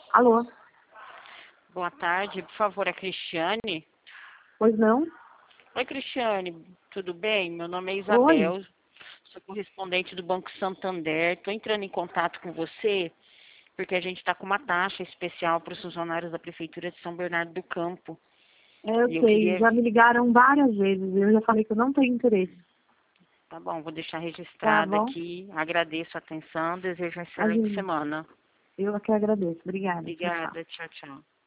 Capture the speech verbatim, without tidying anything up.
Alô? Boa tarde, por favor, é Cristiane? Pois não? Oi, Cristiane, tudo bem? Meu nome é Oi? Isabel, sou correspondente do Banco Santander. Estou entrando em contato com você porque a gente está com uma taxa especial para os funcionários da Prefeitura de São Bernardo do Campo. É, eu E eu sei, queria... já me ligaram várias vezes, eu já falei que eu não tenho interesse. Tá bom, vou deixar Tá registrado bom? aqui. Agradeço a atenção, desejo uma excelente Imagina. semana. Eu que agradeço. Obrigada. Tchau, tchau. Obrigada, tchau, tchau.